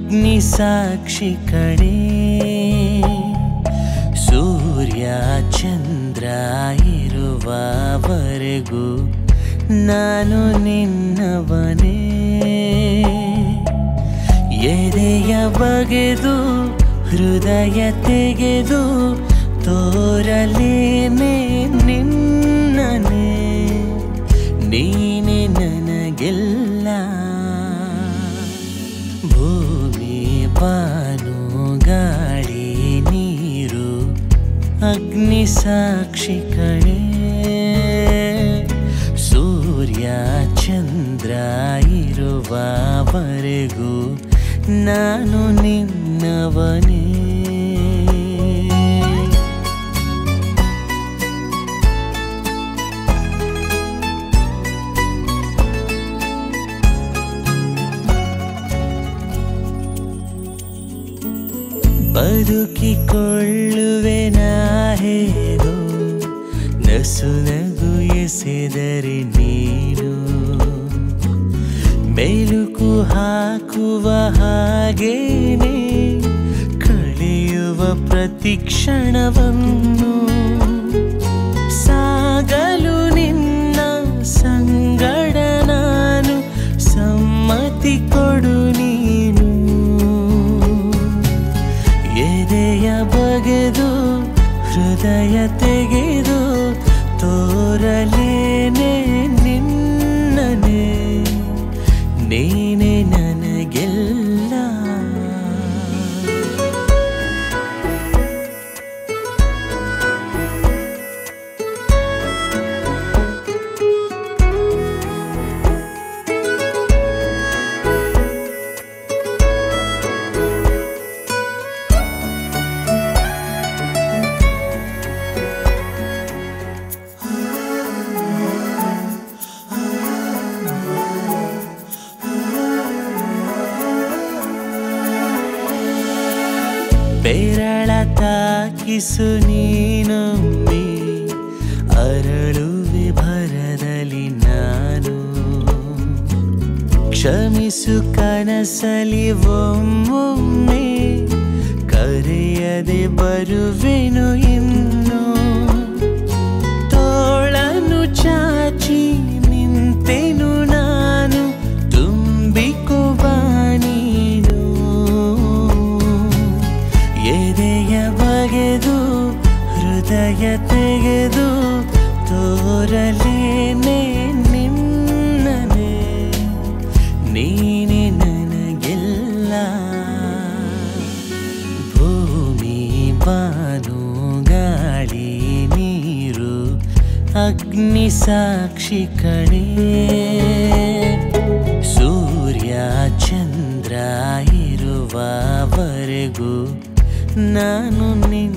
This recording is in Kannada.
ಅಗ್ನಿ ಸಾಕ್ಷಿ ಕಣೆ ಸೂರ್ಯ ಚಂದ್ರ ಇರುವವರೆಗೂ ನಾನು ನಿನ್ನವನೇ ಎದೆಯ ಬಗೆದು ಹೃದಯ ತೆಗೆದು ತೋರಲೇನೆ ನಿನ್ನನೆ ನೀನೆ ನನಗೆಲ್ಲ ಭೂಮಿ ಬಾನು ಗಾಳಿ ನೀರು ಅಗ್ನಿ ಸಾಕ್ಷಿ ಕಣೆ ಸೂರ್ಯ ಚಂದ್ರ ಇರುವವರೆಗೂ ನಾನು ನಿನ್ನವನೇ ಬದುಕಿಕೊಳ್ಳುವೆ ನಾ ಹೇಗೋ ನಸು ನಗು ಎಸೆದರೆ ನೀನು ಮೆಲುಕು ಹಾಕುವ ಹಾಗೇನೆ ಕಳೆಯುವ ಪ್ರತಿ ಕ್ಷಣವನ್ನು ಸಾಗಲು ನಿನ್ನ ಸಂಗಡ ನಾನು ಸಮ್ಮತಿ ಕೊಡು ನೀನು ಎದೆಯ ಬಗೆದು ಹೃದಯ ತೆಗೆದು ತೋರಲೇನೆ ನಿನ್ನನೆ ನೀನೆ ನನಗೆಲ್ಲ ಬೆರಳ ತಾಕಿಸು ನೀನೊಮ್ಮೆ ಅರಳುವೆ ಭರದಲ್ಲಿ ನಾನು ಕ್ಷಮಿಸು ಕನಸಲಿ ಒಮ್ಮೊಮ್ಮೆ ಕರೆಯದೆ ಬರುವೆನು ಇನ್ನು ತೋಳನು ಚಾಚಿ ನಿಂತೆನು ನಾನು ತುಂಬಿಕುವ ನೀನು ಎದೆಯ ಬಗೆದು ಹೃದಯ ತೆಗೆದು ತೋರಲೇನೆ ನಿನ್ನನೆ ನೀನೆ ನನಗೆಲ್ಲ ಭೂಮಿ ಬಾನು ಗಾಳಿ ನೀರು ಅಗ್ನಿ ಸಾಕ್ಷಿ ಕಣೆ ಸೂರ್ಯ ಚಂದ್ರ ಇರುವವರೆಗೂ ನಾನು